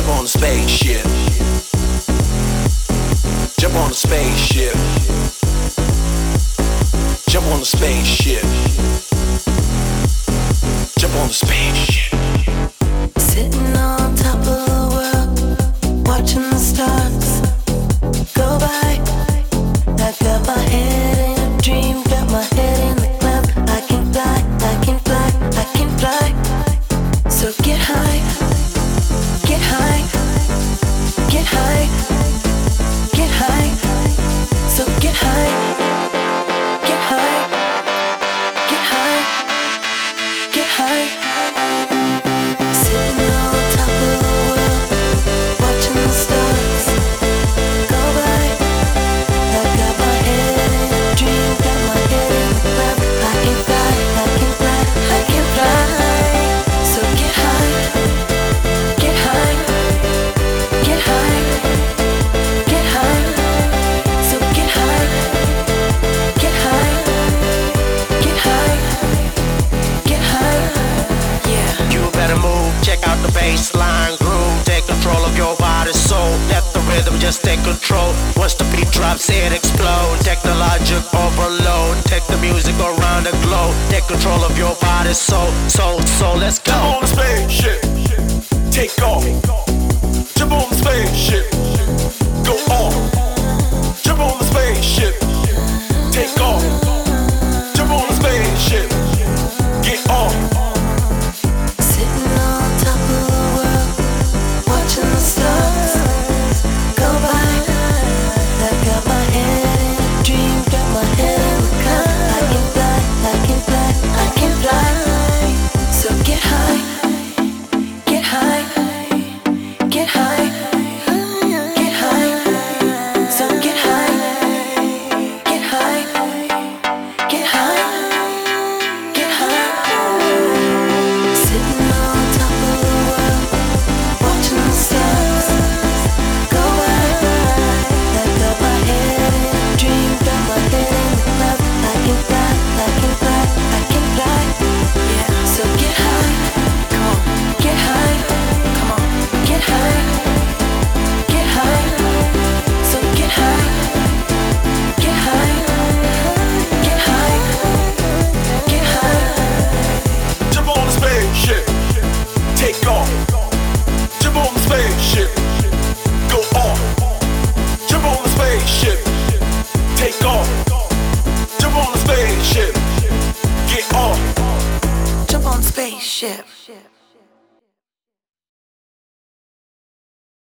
Jump on the spaceship. Jump on the spaceship. Jump on the spaceship. Jump on the spaceship. Sitting on top of the world, watching the stars go by. I got my head in a dream, got my head in the clouds. I can fly, I can fly, I can fly. So get high, get high, get high, get high. So get high, get high, get high, get high. Sitting on top of the world, watching the stars go by. I got my head in a dream, got my head in the clouds. I can fly, I can fly, I can fly. So get high, get high, get high, get high. So get high, get high, get high, get high. Yeah. You better move, check out the baseline groove. Take control of your body, soul. Let the rhythm just take control. Once the beat drops, it explodes. Technologic overload. Take the music around the globe. Take control of your body, soul. Let's go. Jump on the spaceship. Take off. Jump on the spaceship. Go on. Jump on the spaceship. Take off. Jump on the spaceship. Get on. Sitting on top of the world, watching the stars go by. I got my head in a dream, got my head in the clouds. I can fly, I can fly, I can fly. So get high, get high, get high, get high. So get high, get high, get high, get high. Sitting on top of the world, watching the stars go by. I got my head in a dream, got my head in the clouds. I can fly, I can fly, I can fly. Yeah, so get high, come on, get high, come on, get high, get high. So get high, get high, get high, get high. Jump on the spaceship. Take off. Jump on the spaceship. Go on. Jump on the spaceship. Take off. Jump on the spaceship. Get on. Jump on spaceship.